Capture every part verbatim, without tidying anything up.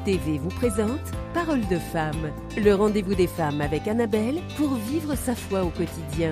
T V vous présente Parole de femme, le rendez-vous des femmes avec Annabelle pour vivre sa foi au quotidien.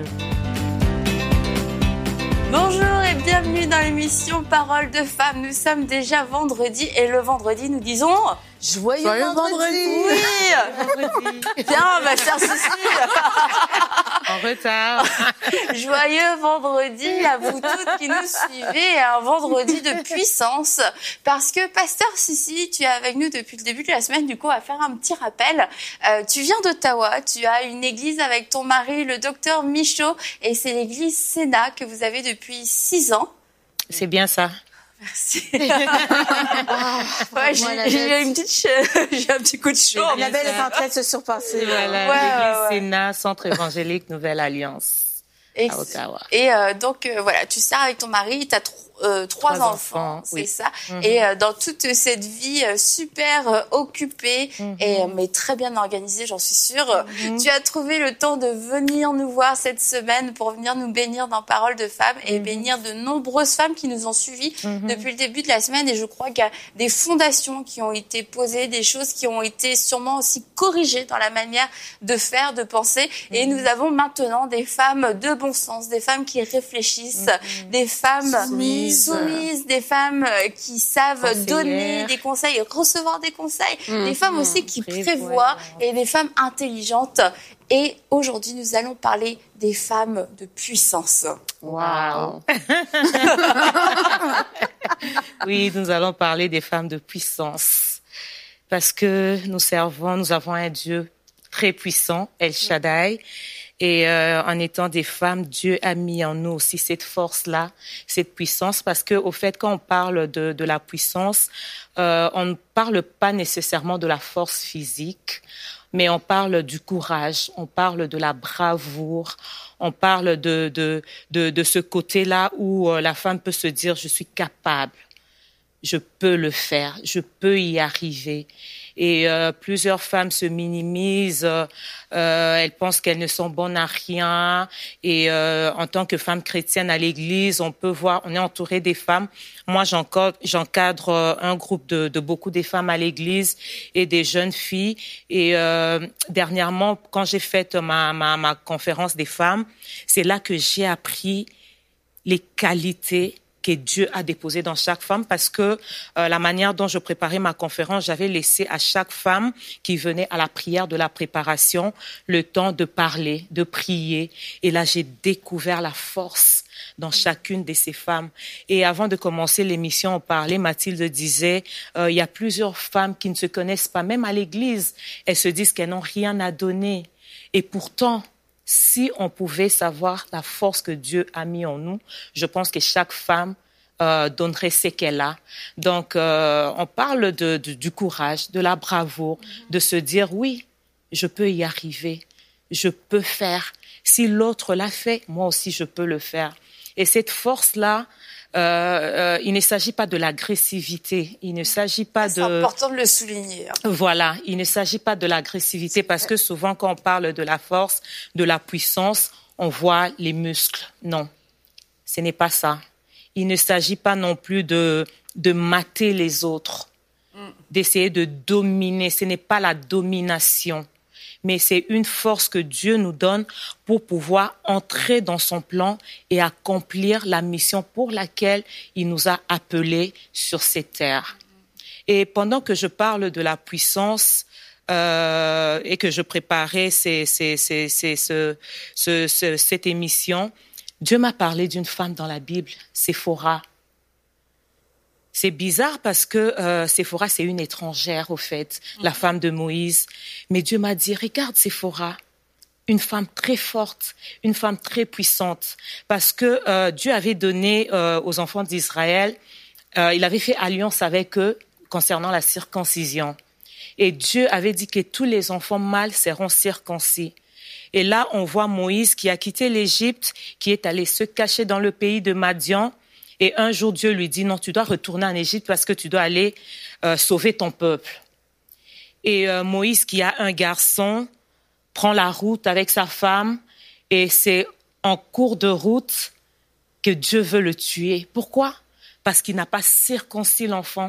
Bonjour et bienvenue dans l'émission Parole de femme. Nous sommes déjà vendredi et le vendredi nous disons... Joyeux, Joyeux vendredi. vendredi. Oui. Bien, ma chère Cécile. En retard. Joyeux vendredi à vous toutes qui nous suivez. Un vendredi de puissance. Parce que Pasteur Sissi, tu es avec nous depuis le début de la semaine. Du coup, on va faire un petit rappel. Euh, tu viens d'Ottawa. Tu as une église avec ton mari, le docteur Michaud. Et c'est l'église Sénat que vous avez depuis six ans. C'est bien ça. Merci. Ah, ouais, j'ai, voilà, j'ai, une petite, j'ai un petit coup de chaud. Annabelle est en train de se surpasser. Voilà, ouais, l'église ouais. Sénat, Centre évangélique Nouvelle Alliance, et, à Ottawa. Et euh, donc, euh, voilà, tu sers avec ton mari, tu as tr- euh, trois, trois enfants, enfants, c'est oui. ça. Mm-hmm. Et euh, dans toute cette vie euh, super euh, occupée, mm-hmm. et, euh, mais très bien organisée, j'en suis sûre, mm-hmm. tu as trouvé le temps de venir nous voir cette semaine pour venir nous bénir dans Parole de Femmes et mm-hmm. bénir de nombreuses femmes qui nous ont suivis mm-hmm. depuis le début de la semaine. Et je crois qu'il y a des fondations qui ont été posées, des choses qui ont été sûrement aussi corrigées dans la manière de faire, de penser. Mm-hmm. Et nous avons maintenant des femmes de bon sens, des femmes qui réfléchissent, mm-hmm. des femmes... Soumises. soumises, des femmes qui savent donner des conseils, recevoir des conseils, mmh, des femmes mmh, aussi qui prévoient et des femmes intelligentes. Et aujourd'hui, nous allons parler des femmes de puissance. Waouh. Oui, nous allons parler des femmes de puissance parce que nous servons, nous avons un Dieu très puissant, El Shaddai. Et euh, en étant des femmes, Dieu a mis en nous aussi cette force-là, cette puissance, parce que au fait, quand on parle de, de la puissance, euh, on ne parle pas nécessairement de la force physique, mais on parle du courage, on parle de la bravoure, on parle de de de, de ce côté-là où euh, la femme peut se dire: je suis capable, je peux le faire, je peux y arriver. Et euh, plusieurs femmes se minimisent, euh, elles pensent qu'elles ne sont bonnes à rien. Et euh, en tant que femme chrétienne à l'église, on peut voir, on est entouré des femmes. Moi, j'encadre, j'encadre un groupe de, de beaucoup des femmes à l'église et des jeunes filles. Et euh, dernièrement, quand j'ai fait ma, ma, ma conférence des femmes, c'est là que j'ai appris les qualités que Dieu a déposé dans chaque femme, parce que euh, la manière dont je préparais ma conférence, j'avais laissé à chaque femme qui venait à la prière de la préparation le temps de parler, de prier. Et là, j'ai découvert la force dans chacune de ces femmes. Et avant de commencer l'émission, on parlait, Mathilde disait, euh, il y a plusieurs femmes qui ne se connaissent pas, même à l'église. Elles se disent qu'elles n'ont rien à donner. Et pourtant, si on pouvait savoir la force que Dieu a mis en nous, je pense que chaque femme euh, donnerait ce qu'elle a. Donc, euh, on parle de, de, du courage, de la bravoure, mm-hmm. de se dire, oui, je peux y arriver, je peux faire. Si l'autre l'a fait, moi aussi, je peux le faire. Et cette force-là, Euh, euh, il ne s'agit pas de l'agressivité, il ne s'agit pas c'est de... C'est important de le souligner. Voilà, il ne s'agit pas de l'agressivité parce que souvent quand on parle de la force, de la puissance, on voit les muscles. Non, ce n'est pas ça. Il ne s'agit pas non plus de, de mater les autres, mm. d'essayer de dominer. Ce n'est pas la domination. Mais c'est une force que Dieu nous donne pour pouvoir entrer dans son plan et accomplir la mission pour laquelle il nous a appelés sur cette terre. Et pendant que je parle de la puissance euh, et que je préparais ces, ces, ces, ces, ce, ce, ce, cette émission, Dieu m'a parlé d'une femme dans la Bible, Séphora. C'est bizarre parce que euh, Séphora, c'est une étrangère, au fait, mmh. la femme de Moïse. Mais Dieu m'a dit, regarde Séphora, une femme très forte, une femme très puissante. Parce que euh, Dieu avait donné euh, aux enfants d'Israël, euh, il avait fait alliance avec eux concernant la circoncision. Et Dieu avait dit que tous les enfants mâles seront circoncis. Et là, on voit Moïse qui a quitté l'Égypte, qui est allé se cacher dans le pays de Madian. Et un jour, Dieu lui dit, non, tu dois retourner en Égypte parce que tu dois aller euh, sauver ton peuple. Et euh, Moïse, qui a un garçon, prend la route avec sa femme et c'est en cours de route que Dieu veut le tuer. Pourquoi? Parce qu'il n'a pas circoncis l'enfant.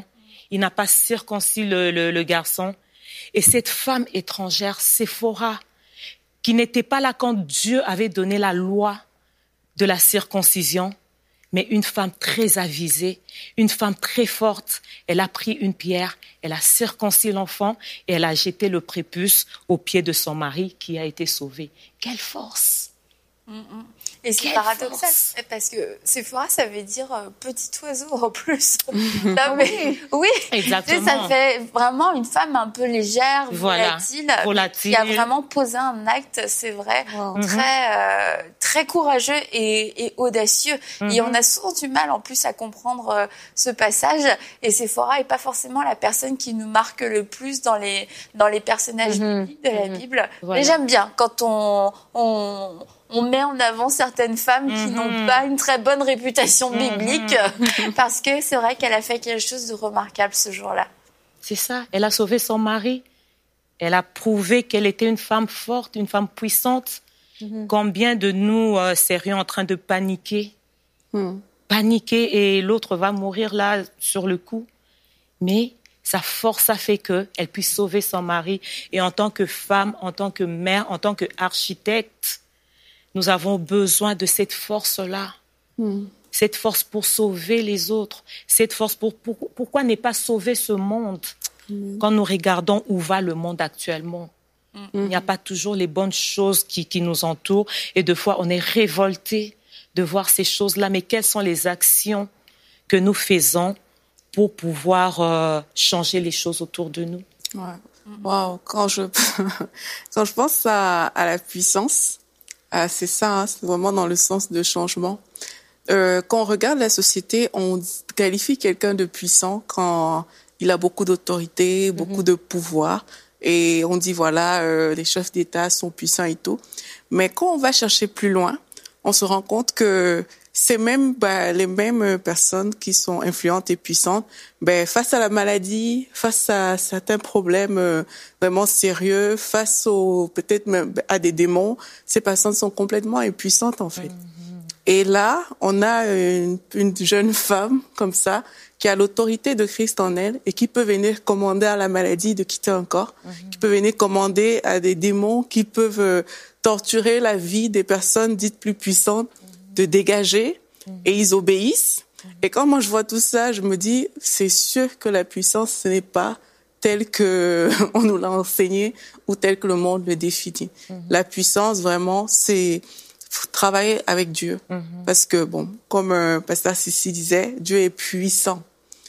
il n'a pas circoncis le, le, le garçon. Et cette femme étrangère, Séphora, qui n'était pas là quand Dieu avait donné la loi de la circoncision, mais une femme très avisée, une femme très forte. Elle a pris une pierre, elle a circoncis l'enfant et elle a jeté le prépuce aux pieds de son mari qui a été sauvé. Quelle force! Mm-mm. Et c'est paradoxal, parce que Séphora, ça veut dire euh, petit oiseau en plus. Non, mais, oui, exactement. Ça fait vraiment une femme un peu légère, voilà. volatile, volatile, qui a vraiment posé un acte, c'est vrai, wow. très, euh, très courageux et, et audacieux. Mm-hmm. Et on a souvent du mal en plus à comprendre euh, ce passage. Et Séphora est pas forcément la personne qui nous marque le plus dans les, dans les personnages mm-hmm. bibliques de la mm-hmm. Bible. Voilà. Mais j'aime bien quand on, on on met en avant certaines femmes qui mmh. n'ont pas une très bonne réputation biblique mmh. parce que c'est vrai qu'elle a fait quelque chose de remarquable ce jour-là. C'est ça, elle a sauvé son mari. Elle a prouvé qu'elle était une femme forte, une femme puissante. Mmh. Combien de nous euh, serions en train de paniquer mmh. Paniquer et l'autre va mourir là sur le coup. Mais sa force a fait qu'elle puisse sauver son mari. Et en tant que femme, en tant que mère, en tant qu'architecte, nous avons besoin de cette force-là, mm. cette force pour sauver les autres, cette force pour... pour pourquoi ne pas sauver ce monde mm. quand nous regardons où va le monde actuellement? Mm. Il n'y a pas toujours les bonnes choses qui, qui nous entourent et des fois on est révolté de voir ces choses-là. Mais quelles sont les actions que nous faisons pour pouvoir euh, changer les choses autour de nous? Ouais. Wow. Quand je, quand je pense à, à la puissance, ah, c'est ça, hein, c'est vraiment dans le sens de changement. Euh, quand on regarde la société, on qualifie quelqu'un de puissant quand il a beaucoup d'autorité, beaucoup mm-hmm. de pouvoir, et on dit voilà, euh, les chefs d'État sont puissants et tout. Mais quand on va chercher plus loin, on se rend compte que c'est même bah, les mêmes personnes qui sont influentes et puissantes, ben face à la maladie, face à certains problèmes euh, vraiment sérieux, face au peut-être même à des démons, ces personnes sont complètement impuissantes en fait. Mm-hmm. Et là, on a une, une jeune femme comme ça qui a l'autorité de Christ en elle et qui peut venir commander à la maladie de quitter un corps, mm-hmm. qui peut venir commander à des démons qui peuvent euh, torturer la vie des personnes dites plus puissantes, de dégager, mmh. et ils obéissent. Mmh. Et quand moi je vois tout ça, je me dis, c'est sûr que la puissance, ce n'est pas telle que on nous l'a enseigné ou telle que le monde le définit. Mmh. La puissance, vraiment, c'est travailler avec Dieu. Mmh. Parce que, bon, comme euh, Pasteur Sissi disait, Dieu est puissant.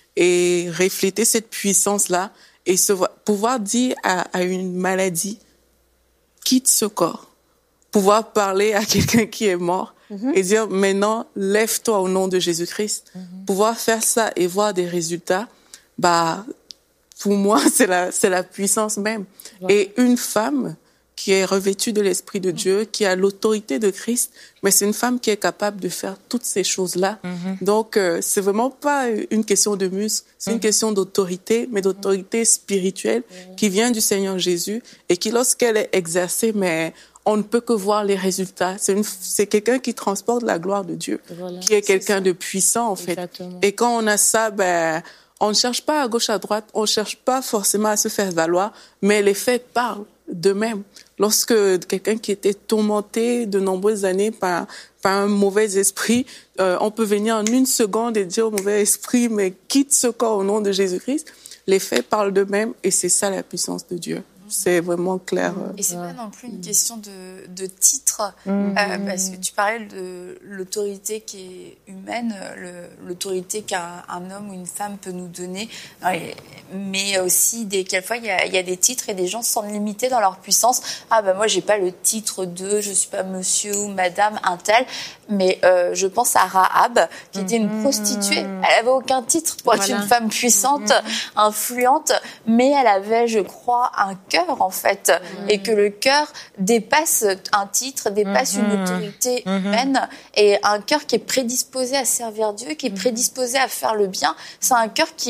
Et refléter cette puissance-là et se voir, pouvoir dire à, à une maladie, quitte ce corps. Pouvoir parler à quelqu'un qui est mort, mm-hmm. et dire maintenant lève-toi au nom de Jésus-Christ. Mm-hmm. Pouvoir faire ça et voir des résultats, bah pour moi c'est la c'est la puissance même. Ouais. Et une femme qui est revêtue de l'Esprit de Dieu, qui a l'autorité de Christ, mais c'est une femme qui est capable de faire toutes ces choses-là. Mm-hmm. Donc euh, c'est vraiment pas une question de muscle, c'est mm-hmm. une question d'autorité, mais d'autorité spirituelle mm-hmm. qui vient du Seigneur Jésus et qui lorsqu'elle est exercée, mais on ne peut que voir les résultats. C'est, une, c'est quelqu'un qui transporte la gloire de Dieu, voilà, qui est quelqu'un c'est de puissant, en fait. Exactement. Et quand on a ça, ben, on ne cherche pas à gauche, à droite, on ne cherche pas forcément à se faire valoir, mais les faits parlent d'eux-mêmes. Lorsque quelqu'un qui était tourmenté de nombreuses années par, par un mauvais esprit, euh, on peut venir en une seconde et dire au mauvais esprit, mais quitte ce corps au nom de Jésus-Christ. Les faits parlent d'eux-mêmes et c'est ça la puissance de Dieu. C'est vraiment clair. Et c'est pas non plus une question de, de titre, mmh. euh, parce que tu parlais de l'autorité qui est humaine, le, l'autorité qu'un un homme ou une femme peut nous donner, mais aussi des quelquefois il y a, il y a des titres et des gens sont limités dans leur puissance. Ah ben moi j'ai pas le titre de, je suis pas monsieur ou madame un tel, mais euh, je pense à Rahab qui mmh. était une prostituée. Elle avait aucun titre pour voilà. être une femme puissante, mmh. influente, mais elle avait, je crois, un cœur en fait, mmh. et que le cœur dépasse un titre, dépasse mmh. une autorité mmh. humaine, et un cœur qui est prédisposé à servir Dieu, qui est prédisposé à faire le bien. C'est un cœur qui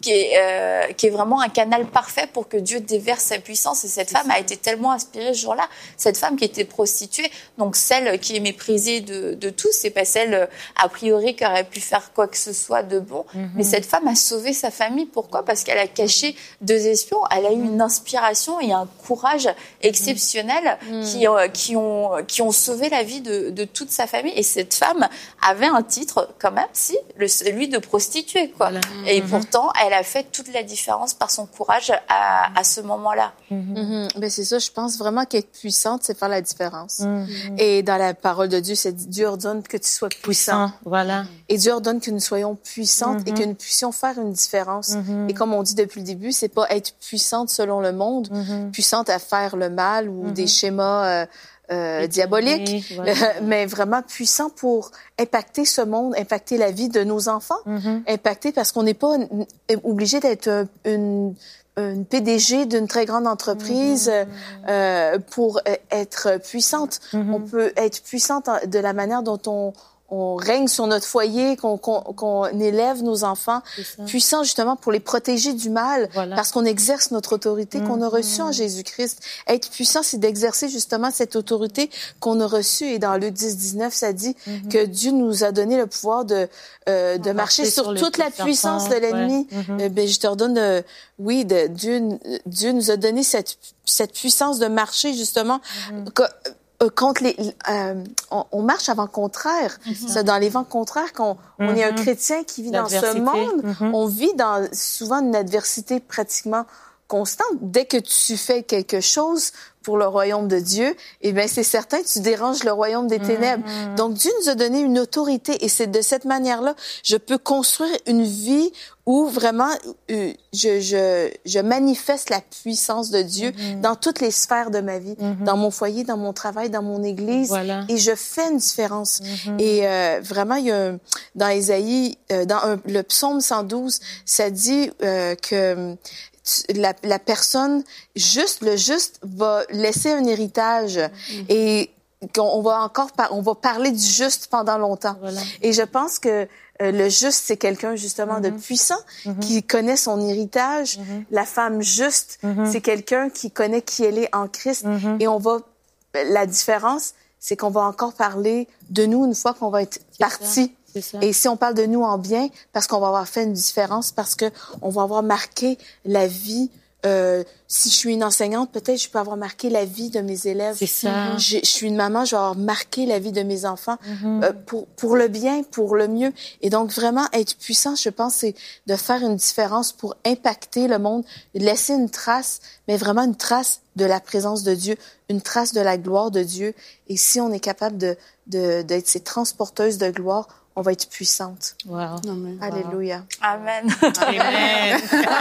qui est, euh, qui est vraiment un canal parfait pour que Dieu déverse sa puissance. Et cette femme a été tellement inspirée ce jour-là. Cette femme qui était prostituée, donc celle qui est méprisée de, de tous, c'est pas celle, a priori, qui aurait pu faire quoi que ce soit de bon. Mm-hmm. Mais cette femme a sauvé sa famille. Pourquoi? Parce qu'elle a caché deux espions. Elle a eu une inspiration et un courage exceptionnel mm-hmm. qui, euh, qui, ont, qui ont sauvé la vie de, de toute sa famille. Et cette femme avait un titre, quand même, si, le, celui de prostituée, quoi. Voilà. Et mm-hmm. pourtant, elle a fait toute la différence par son courage à, à ce moment-là. Mm-hmm. Mm-hmm. Ben c'est ça, je pense vraiment qu'être puissante, c'est faire la différence. Mm-hmm. Et dans la parole de Dieu, c'est Dieu ordonne que tu sois puissant. puissant. Voilà. Et Dieu ordonne que nous soyons puissantes mm-hmm. et que nous puissions faire une différence. Mm-hmm. Et comme on dit depuis le début, c'est pas être puissante selon le monde, mm-hmm. puissante à faire le mal ou mm-hmm. des schémas euh, Euh, diabolique, voilà. le, mais vraiment puissant pour impacter ce monde, impacter la vie de nos enfants, mm-hmm. impacter parce qu'on n'est pas n- obligé d'être une, une P D G d'une très grande entreprise mm-hmm. euh, pour être puissante. Mm-hmm. On peut être puissante de la manière dont on on règne sur notre foyer, qu'on, qu'on, qu'on élève nos enfants, puissants justement pour les protéger du mal, voilà. parce qu'on exerce notre autorité mmh. qu'on a reçue en Jésus-Christ. Être puissant, c'est d'exercer justement cette autorité qu'on a reçue. Et dans Luc dix, dix-neuf, ça dit mmh. que Dieu nous a donné le pouvoir de euh, de marcher, marcher sur, sur toute la puissance enfants. de l'ennemi. Ouais. Mmh. Euh, ben, je te redonne, euh, oui, de, Dieu, Dieu nous a donné cette cette puissance de marcher justement. Mmh. Que, contre les, euh, on, on marche avant contraire. Mm-hmm. C'est dans les vents contraires qu'on mm-hmm. on est un chrétien qui vit L'adversité. dans ce monde. Mm-hmm. On vit dans souvent une adversité pratiquement constante. Dès que tu fais quelque chose pour le royaume de Dieu, eh bien, c'est certain que tu déranges le royaume des ténèbres. Mm-hmm. Donc, Dieu nous a donné une autorité et c'est de cette manière-là, je peux construire une vie où vraiment, euh, je, je, je manifeste la puissance de Dieu mm-hmm. dans toutes les sphères de ma vie, mm-hmm. dans mon foyer, dans mon travail, dans mon église. Voilà. Et je fais une différence. Mm-hmm. Et euh, vraiment, il y a, dans Ésaïe, euh, dans un, le psaume cent douze, ça dit euh, que La, la personne juste, le juste va laisser un héritage mm-hmm. et qu'on on va encore par, on va parler du juste pendant longtemps. Voilà. Et je pense que euh, le juste, c'est quelqu'un justement mm-hmm. de puissant mm-hmm. qui connaît son héritage. Mm-hmm. La femme juste, mm-hmm. c'est quelqu'un qui connaît qui elle est en Christ. Mm-hmm. Et on va, la différence, c'est qu'on va encore parler de nous une fois qu'on va être parti. Et si on parle de nous en bien, parce qu'on va avoir fait une différence, parce que on va avoir marqué la vie. Euh, si je suis une enseignante, peut-être je peux avoir marqué la vie de mes élèves. C'est ça. Je, je suis une maman, je vais avoir marqué la vie de mes enfants mm-hmm. euh, pour pour le bien, pour le mieux. Et donc vraiment être puissant, je pense, c'est de faire une différence pour impacter le monde, laisser une trace, mais vraiment une trace de la présence de Dieu, une trace de la gloire de Dieu. Et si on est capable de de d'être ces transporteuses de gloire, on va être puissante. Wow. Amen. Alléluia. Amen. Amen.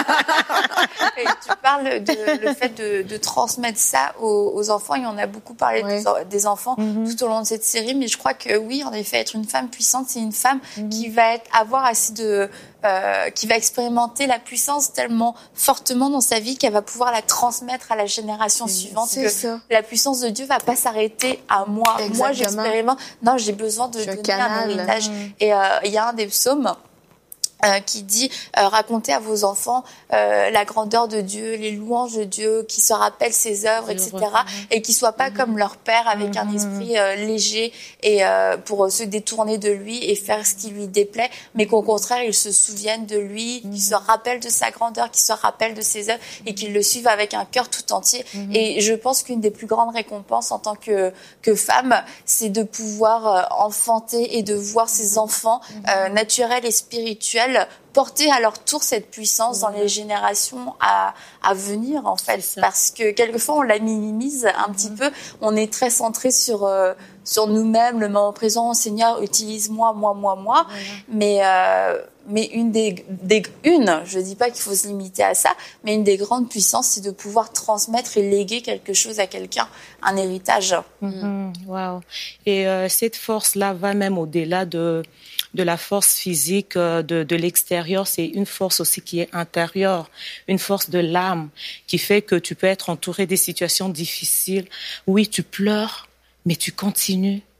Et tu parles de le fait de, de transmettre ça aux, aux enfants. Et on a beaucoup parlé oui. des, des enfants mm-hmm. tout au long de cette série. Mais je crois que oui, en effet, être une femme puissante, c'est une femme mm-hmm. qui va être, avoir assez de... Euh, qui va expérimenter la puissance tellement fortement dans sa vie qu'elle va pouvoir la transmettre à la génération oui, suivante. C'est que ça. La puissance de Dieu va pas s'arrêter à moi. Exactement. Moi, j'expérimente. Non, j'ai besoin de donner un héritage. Mmh. Et euh, il y a un des psaumes Euh, qui dit euh, racontez à vos enfants euh, la grandeur de Dieu, les louanges de Dieu, qui se rappellent ses œuvres, et cetera. Et qui soient pas mmh. comme leur père avec mmh. un esprit euh, léger et euh, pour se détourner de lui et faire ce qui lui déplaît, mais qu'au contraire ils se souviennent de lui, mmh. qu'ils se rappellent de sa grandeur, qu'ils se rappellent de ses œuvres et qu'ils le suivent avec un cœur tout entier. Mmh. Et je pense qu'une des plus grandes récompenses en tant que que femme, c'est de pouvoir euh, enfanter et de voir ses enfants mmh. euh, naturels et spirituels porter à leur tour cette puissance mmh. dans les générations à, à venir, en fait. Parce que quelquefois, on la minimise un mmh. petit peu. On est très centré sur, euh, sur nous-mêmes, le moment présent. Seigneur, utilise-moi, moi, moi, moi. Mmh. Mais, euh, mais une des, des, une, je dis pas qu'il faut se limiter à ça, mais une des grandes puissances, c'est de pouvoir transmettre et léguer quelque chose à quelqu'un, un héritage. Mmh. Wow. Et euh, cette force-là va même au-delà de, de la force physique de, de l'extérieur, c'est une force aussi qui est intérieure, une force de l'âme qui fait que tu peux être entouré des situations difficiles. Oui, tu pleures, mais tu continues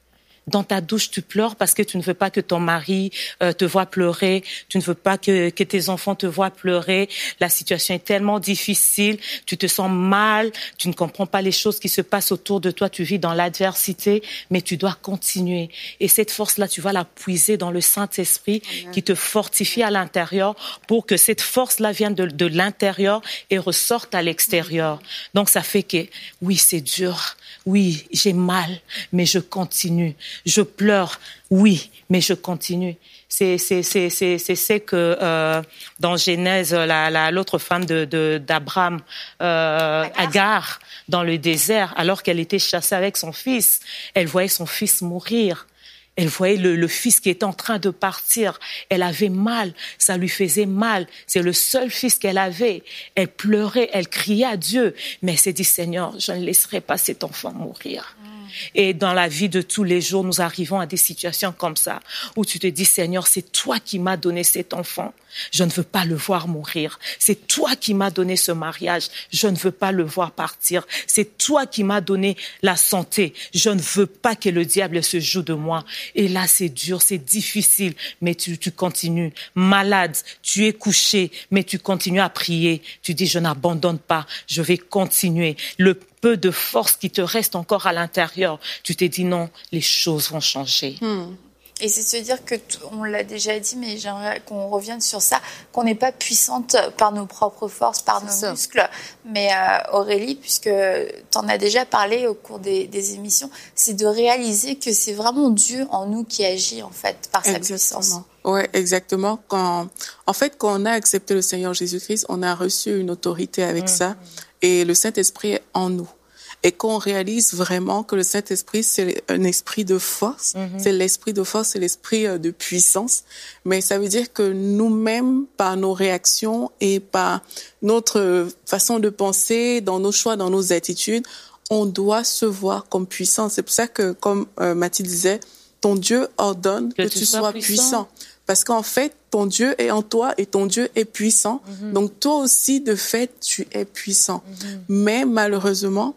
dans ta douche, tu pleures parce que tu ne veux pas que ton mari euh, te voie pleurer, tu ne veux pas que, que tes enfants te voient pleurer. La situation est tellement difficile, tu te sens mal, tu ne comprends pas les choses qui se passent autour de toi, tu vis dans l'adversité, mais tu dois continuer. Et cette force-là, tu vas la puiser dans le Saint-Esprit Amen. Qui te fortifie à l'intérieur pour que cette force-là vienne de, de l'intérieur et ressorte à l'extérieur. Donc ça fait que, oui, c'est dur, oui, j'ai mal, mais je continue. Je pleure, oui, mais je continue. C'est c'est c'est c'est c'est c'est que euh, dans Genèse, la, la l'autre femme de, de d'Abraham, euh, Agar. Agar, dans le désert, alors qu'elle était chassée avec son fils, elle voyait son fils mourir. Elle voyait le, le fils qui était en train de partir. Elle avait mal, ça lui faisait mal. C'est le seul fils qu'elle avait. Elle pleurait, elle criait à Dieu. Mais elle s'est dit, Seigneur, je ne laisserai pas cet enfant mourir. Mm. Et dans la vie de tous les jours, nous arrivons à des situations comme ça, où tu te dis, Seigneur, c'est toi qui m'as donné cet enfant. Je ne veux pas le voir mourir. C'est toi qui m'as donné ce mariage. Je ne veux pas le voir partir. C'est toi qui m'as donné la santé. Je ne veux pas que le diable se joue de moi. Et là, c'est dur, c'est difficile, mais tu, tu continues. Malade, tu es couché, mais tu continues à prier. Tu dis, je n'abandonne pas, je vais continuer. Le peu de force qui te reste encore à l'intérieur, tu t'es dit non, les choses vont changer. Hmm. Et c'est se dire que, t- on l'a déjà dit, mais j'aimerais qu'on revienne sur ça, qu'on n'est pas puissante par nos propres forces, par c'est nos ça. muscles. Mais euh, Aurélie, puisque tu en as déjà parlé au cours des, des émissions, c'est de réaliser que c'est vraiment Dieu en nous qui agit, en fait, par sa exactement. puissance. Ouais, exactement. Quand, en fait, quand on a accepté le Seigneur Jésus-Christ, on a reçu une autorité avec mmh. ça, et le Saint-Esprit est en nous. Et qu'on réalise vraiment que le Saint-Esprit, c'est un esprit de force, mm-hmm. c'est l'esprit de force, c'est l'esprit de puissance. Mais ça veut dire que nous-mêmes, par nos réactions et par notre façon de penser, dans nos choix, dans nos attitudes, on doit se voir comme puissant. C'est pour ça que, comme euh, Mathilde disait, ton Dieu ordonne que, que tu, tu sois puissant. puissant. Parce qu'en fait, ton Dieu est en toi et ton Dieu est puissant. Mm-hmm. Donc toi aussi, de fait, tu es puissant. Mm-hmm. Mais malheureusement,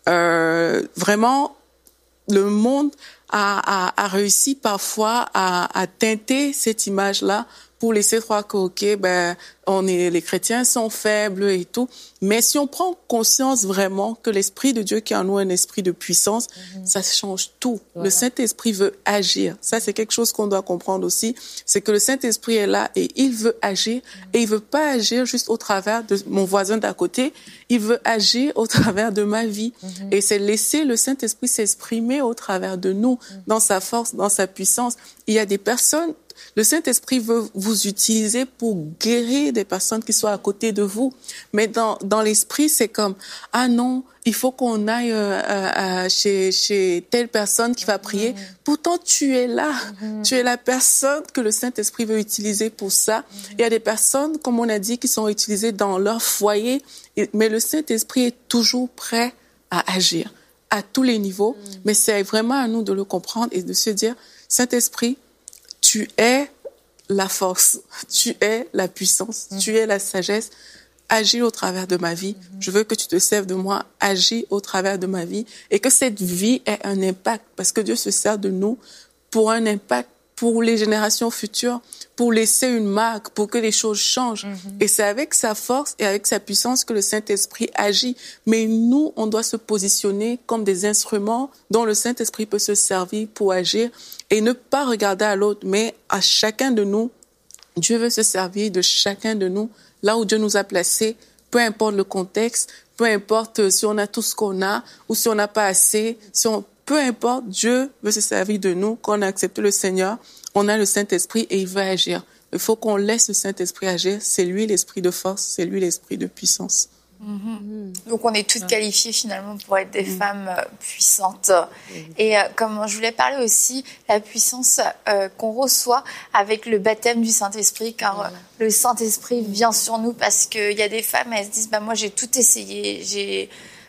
Euh, vraiment, le monde a, a, a réussi parfois à, à teinter cette image-là pour laisser croire que, ok, ben, on est, les chrétiens sont faibles et tout. Mais si on prend conscience vraiment que l'Esprit de Dieu qui est en nous est un esprit de puissance, mm-hmm. ça change tout. Voilà. Le Saint-Esprit veut agir. Ça, c'est quelque chose qu'on doit comprendre aussi. C'est que le Saint-Esprit est là et il veut agir. Mm-hmm. Et il veut pas agir juste au travers de mon voisin d'à côté. Il veut agir au travers de ma vie. Mm-hmm. Et c'est laisser le Saint-Esprit s'exprimer au travers de nous, mm-hmm. dans sa force, dans sa puissance. Il y a des personnes, le Saint-Esprit veut vous utiliser pour guérir des personnes qui sont à côté de vous. Mais dans, dans l'esprit, c'est comme, ah non, il faut qu'on aille euh, euh, chez, chez telle personne qui va prier. Mmh. Pourtant, tu es là. Mmh. Tu es la personne que le Saint-Esprit veut utiliser pour ça. Mmh. Il y a des personnes, comme on a dit, qui sont utilisées dans leur foyer. Mais le Saint-Esprit est toujours prêt à agir à tous les niveaux. Mmh. Mais c'est vraiment à nous de le comprendre et de se dire, Saint-Esprit, tu es la force, tu es la puissance, mmh. tu es la sagesse. Agis au travers de ma vie. Mmh. Je veux que tu te serves de moi. Agis au travers de ma vie. Et que cette vie ait un impact. Parce que Dieu se sert de nous pour un impact pour les générations futures, pour laisser une marque, pour que les choses changent. Mmh. Et c'est avec sa force et avec sa puissance que le Saint-Esprit agit. Mais nous, on doit se positionner comme des instruments dont le Saint-Esprit peut se servir pour agir et ne pas regarder à l'autre, mais à chacun de nous. Dieu veut se servir de chacun de nous, là où Dieu nous a placés, peu importe le contexte, peu importe si on a tout ce qu'on a ou si on n'a pas assez, si on, peu importe, Dieu veut se servir de nous. Quand on a accepté le Seigneur, on a le Saint-Esprit et il veut agir. Il faut qu'on laisse le Saint-Esprit agir. C'est lui l'esprit de force, c'est lui l'esprit de puissance. Mmh. Donc on est toutes qualifiées finalement pour être des mmh. femmes euh, puissantes. Mmh. Et euh, comme je voulais parler aussi, la puissance euh, qu'on reçoit avec le baptême du Saint-Esprit, car mmh. euh, le Saint-Esprit vient sur nous parce qu'il y a des femmes, elles se disent bah, « moi j'ai tout essayé, j'ai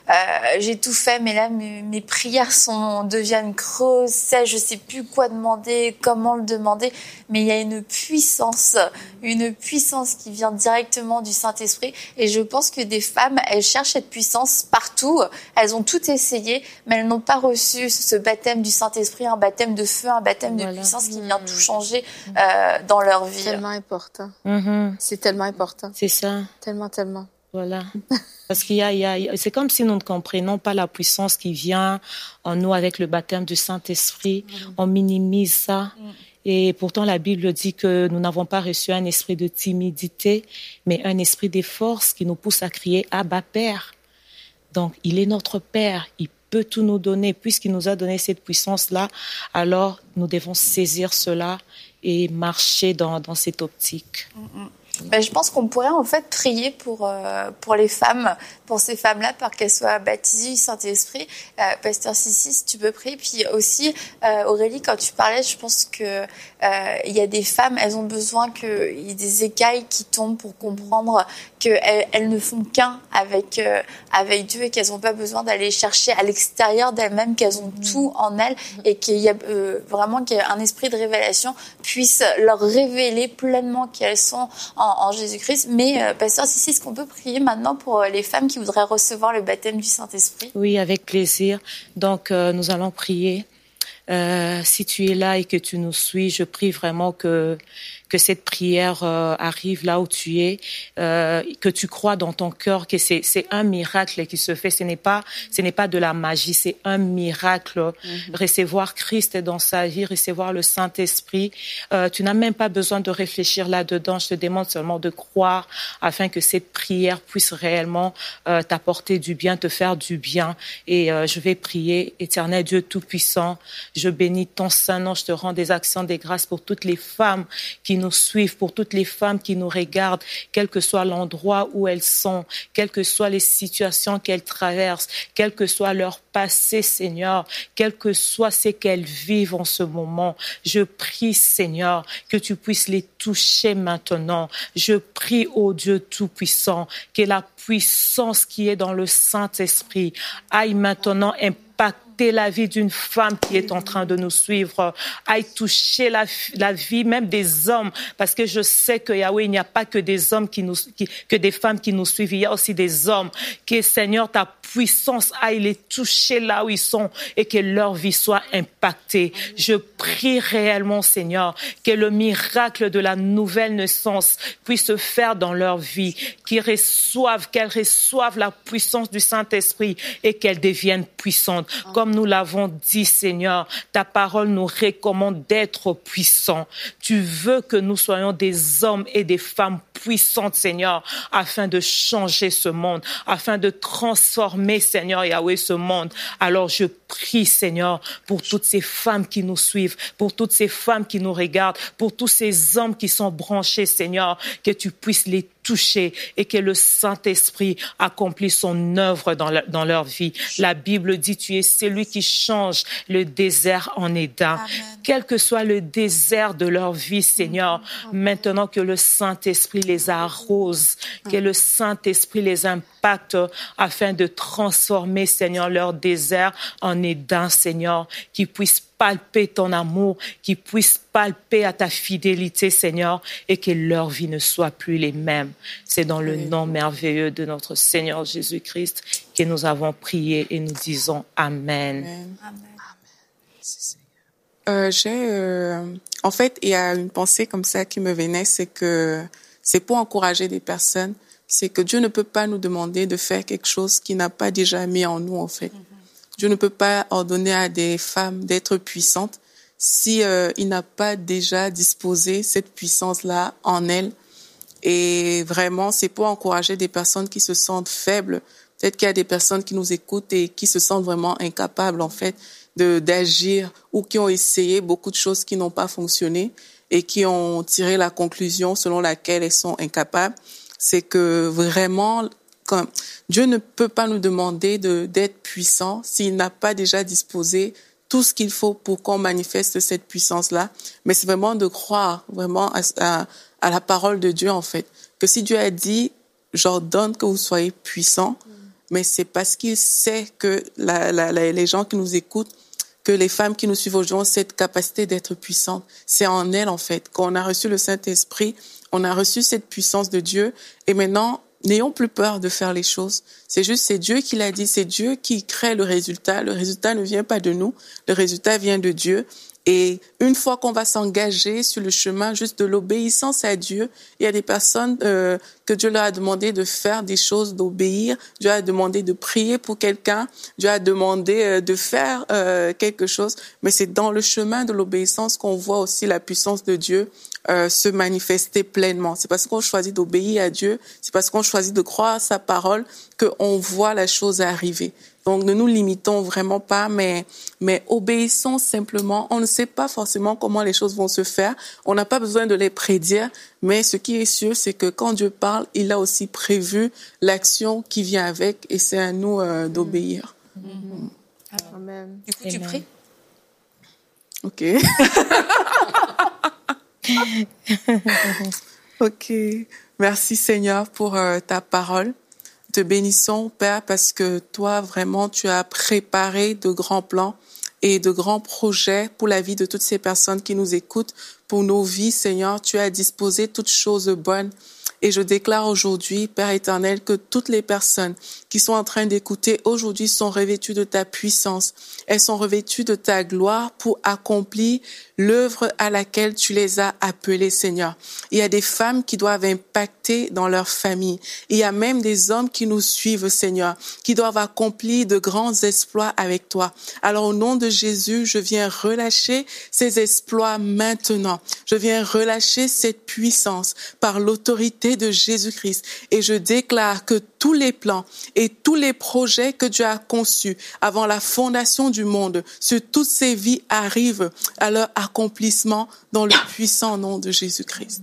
euh, j'ai tout fait, mais là mes, mes prières sont deviennent creuses, sèches, je sais plus quoi demander, comment le demander. Mais il y a une puissance, une puissance qui vient directement du Saint-Esprit. Et je pense que des femmes, elles cherchent cette puissance partout. Elles ont tout essayé, mais elles n'ont pas reçu ce baptême du Saint-Esprit, un baptême de feu, un baptême voilà. de puissance qui vient tout changer euh, dans leur vie. C'est tellement important. Mm-hmm. C'est tellement important. C'est ça. Tellement, tellement. Voilà. Parce qu'il y a, il y a, c'est comme si nous ne comprenions pas la puissance qui vient en nous avec le baptême du Saint-Esprit. Mm. On minimise ça. Mm. Et pourtant, la Bible dit que nous n'avons pas reçu un esprit de timidité, mais un esprit de force qui nous pousse à crier « Abba, Père ». Donc, il est notre Père. Il peut tout nous donner. Puisqu'il nous a donné cette puissance-là, alors nous devons saisir cela et marcher dans, dans cette optique. Mm-hmm. Ben, je pense qu'on pourrait en fait prier pour euh, pour les femmes, pour ces femmes-là, pour qu'elles soient baptisées du Saint-Esprit. Euh, Pasteur Sissi, si tu peux prier. Puis aussi, euh, Aurélie, quand tu parlais, je pense que euh, il y a des femmes, elles ont besoin qu'il y ait des écailles qui tombent pour comprendre qu'elles elles ne font qu'un avec euh, avec Dieu et qu'elles n'ont pas besoin d'aller chercher à l'extérieur d'elles-mêmes, qu'elles ont tout en elles et qu'il y a euh, vraiment qu'un esprit de révélation puisse leur révéler pleinement qui elles sont en en Jésus-Christ. Mais, euh, Pasteur Sissi, est-ce qu'on peut prier maintenant pour les femmes qui voudraient recevoir le baptême du Saint-Esprit? Oui, avec plaisir. Donc, euh, nous allons prier. Euh, si tu es là et que tu nous suis, je prie vraiment que que cette prière euh, arrive là où tu es, euh, que tu crois dans ton cœur que c'est c'est un miracle qui se fait. Ce n'est pas ce n'est pas de la magie, c'est un miracle. Mm-hmm. Recevoir Christ dans sa vie, recevoir le Saint-Esprit. Euh, tu n'as même pas besoin de réfléchir là-dedans. Je te demande seulement de croire afin que cette prière puisse réellement euh, t'apporter du bien, te faire du bien. Et euh, je vais prier, Éternel Dieu Tout-Puissant. Je bénis ton Saint-Nom. Je te rends des actions des grâces pour toutes les femmes qui nous suivent, pour toutes les femmes qui nous regardent, quel que soit l'endroit où elles sont, quelles que soient les situations qu'elles traversent, quel que soit leur passé, Seigneur, quel que soit ce qu'elles vivent en ce moment. Je prie, Seigneur, que tu puisses les toucher maintenant. Je prie, ô Dieu Tout-Puissant, que la puissance qui est dans le Saint-Esprit aille maintenant impacter la vie d'une femme qui est en train de nous suivre, aille toucher la, la vie même des hommes, parce que je sais que Yahweh, il n'y a pas que des hommes qui nous, qui, que des femmes qui nous suivent, il y a aussi des hommes. Que Seigneur, ta puissance aille les toucher là où ils sont et que leur vie soit impactée. Je prie réellement, Seigneur, que le miracle de la nouvelle naissance puisse se faire dans leur vie, qu'ils reçoivent, qu'elles reçoivent la puissance du Saint-Esprit et qu'elles deviennent puissantes. Comme nous l'avons dit, Seigneur, ta parole nous recommande d'être puissants. Tu veux que nous soyons des hommes et des femmes puissantes, Seigneur, afin de changer ce monde, afin de transformer, Seigneur Yahweh, ce monde. Alors je prie, Seigneur, pour toutes ces femmes qui nous suivent, pour toutes ces femmes qui nous regardent, pour tous ces hommes qui sont branchés, Seigneur, que tu puisses les toucher et que le Saint-Esprit accomplisse son œuvre dans, la, dans leur vie. La Bible dit, tu es celui qui change le désert en Éden. Amen. Quel que soit le désert de leur vie, Seigneur, Amen. Maintenant que le Saint-Esprit les arrose, Amen. Que le Saint-Esprit les impacte afin de transformer, Seigneur, leur désert en Éden, Seigneur, qu'ils puissent palper ton amour, qu'ils puissent palper à ta fidélité, Seigneur, et que leur vie ne soit plus les mêmes. C'est dans le nom merveilleux de notre Seigneur Jésus-Christ que nous avons prié et nous disons Amen. Amen. Amen. Euh, j'ai, euh, en fait, il y a une pensée comme ça qui me venait, c'est que c'est pour encourager des personnes, c'est que Dieu ne peut pas nous demander de faire quelque chose qu'il n'a pas déjà mis en nous, en fait. Mm-hmm. Dieu ne peut pas ordonner à des femmes d'être puissantes si euh, il n'a pas déjà disposé cette puissance-là en elles. Et vraiment, c'est pour encourager des personnes qui se sentent faibles. Peut-être qu'il y a des personnes qui nous écoutent et qui se sentent vraiment incapables, en fait, de d'agir ou qui ont essayé beaucoup de choses qui n'ont pas fonctionné et qui ont tiré la conclusion selon laquelle elles sont incapables. C'est que vraiment, quand Dieu ne peut pas nous demander de d'être puissant s'il n'a pas déjà disposé tout ce qu'il faut pour qu'on manifeste cette puissance-là. Mais c'est vraiment de croire vraiment à, à, à la parole de Dieu, en fait. Que si Dieu a dit, j'ordonne que vous soyez puissants, mais c'est parce qu'il sait que la, la, la, les gens qui nous écoutent, que les femmes qui nous suivent aujourd'hui ont cette capacité d'être puissantes. C'est en elles, en fait. Quand on a reçu le Saint-Esprit, on a reçu cette puissance de Dieu. Et maintenant, n'ayons plus peur de faire les choses. C'est juste, c'est Dieu qui l'a dit. C'est Dieu qui crée le résultat. Le résultat ne vient pas de nous. Le résultat vient de Dieu. Et une fois qu'on va s'engager sur le chemin juste de l'obéissance à Dieu, il y a des personnes euh, que Dieu leur a demandé de faire des choses, d'obéir. Dieu a demandé de prier pour quelqu'un. Dieu a demandé euh, de faire euh, quelque chose. Mais c'est dans le chemin de l'obéissance qu'on voit aussi la puissance de Dieu euh, se manifester pleinement. C'est parce qu'on choisit d'obéir à Dieu, c'est parce qu'on choisit de croire à sa parole qu'on voit la chose arriver. Donc, ne nous limitons vraiment pas, mais, mais obéissons simplement. On ne sait pas forcément comment les choses vont se faire. On n'a pas besoin de les prédire, mais ce qui est sûr, c'est que quand Dieu parle, il a aussi prévu l'action qui vient avec, et c'est à nous euh, d'obéir. Mm-hmm. Amen. Du coup, tu pries? OK. OK. Merci Seigneur pour euh, ta parole. Te bénissons, Père, parce que toi, vraiment, tu as préparé de grands plans et de grands projets pour la vie de toutes ces personnes qui nous écoutent, pour nos vies, Seigneur. Tu as disposé toutes choses bonnes. Et je déclare aujourd'hui, Père éternel, que toutes les personnes qui sont en train d'écouter aujourd'hui sont revêtues de ta puissance. Elles sont revêtues de ta gloire pour accomplir l'œuvre à laquelle tu les as appelées, Seigneur. Il y a des femmes qui doivent impacter dans leur famille. Il y a même des hommes qui nous suivent, Seigneur, qui doivent accomplir de grands exploits avec toi. Alors, au nom de Jésus, je viens relâcher ces exploits maintenant. Je viens relâcher cette puissance par l'autorité de Jésus-Christ. Et je déclare que tous les plans et tous les projets que Dieu a conçus avant la fondation du monde sur toutes ces vies arrivent à leur accomplissement dans le puissant nom de Jésus-Christ.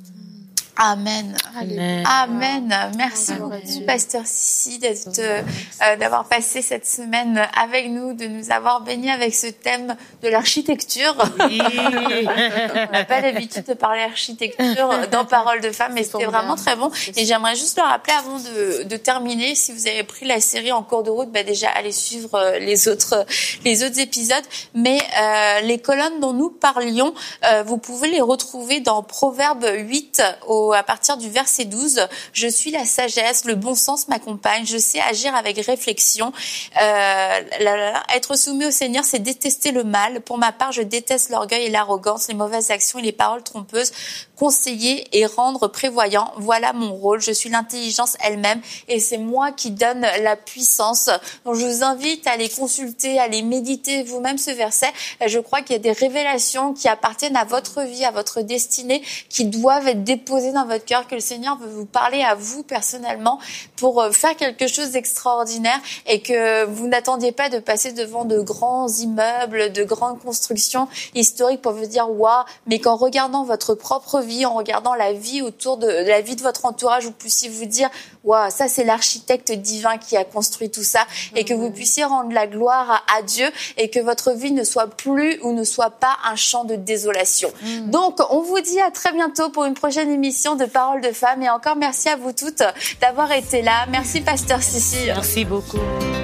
Amen. Amen. Amen. Merci beaucoup, Pasteur Sissi, d'être, euh, d'avoir passé cette semaine avec nous, de nous avoir bénis avec ce thème de l'architecture. Oui. On n'a pas l'habitude de parler architecture dans Parole de Femme, mais c'était vraiment très bon. Et j'aimerais juste le rappeler avant de, de terminer, si vous avez pris la série en cours de route, bah déjà allez suivre les autres, les autres épisodes. Mais euh, les colonnes dont nous parlions, euh, vous pouvez les retrouver dans Proverbe huit au à partir du verset douze, je suis la sagesse, le bon sens m'accompagne, je sais agir avec réflexion. Euh, la, la, être soumis au Seigneur, c'est détester le mal. Pour ma part, je déteste l'orgueil et l'arrogance, les mauvaises actions et les paroles trompeuses. Conseiller et rendre prévoyant, voilà mon rôle. Je suis l'intelligence elle-même et c'est moi qui donne la puissance. Donc je vous invite à aller consulter, à aller méditer vous-même ce verset. Je crois qu'il y a des révélations qui appartiennent à votre vie, à votre destinée, qui doivent être déposées dans votre cœur, que le Seigneur veut vous parler à vous personnellement pour faire quelque chose d'extraordinaire et que vous n'attendiez pas de passer devant de grands immeubles, de grandes constructions historiques pour vous dire waouh, mais qu'en regardant votre propre vie, en regardant la vie autour de la vie de votre entourage, vous puissiez vous dire waouh, ça c'est l'architecte divin qui a construit tout ça, et que vous puissiez rendre la gloire à, à Dieu et que votre vie ne soit plus ou ne soit pas un champ de désolation. Mmh. Donc on vous dit à très bientôt pour une prochaine émission de Parole de Femme, et encore merci à vous toutes d'avoir été là. Merci Pasteur Sissi. Merci beaucoup.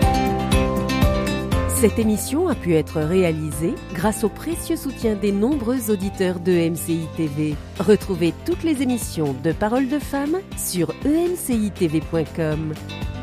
Cette émission a pu être réalisée grâce au précieux soutien des nombreux auditeurs de M C I T V. Retrouvez toutes les émissions de Parole de Femme sur e m c i t v point com.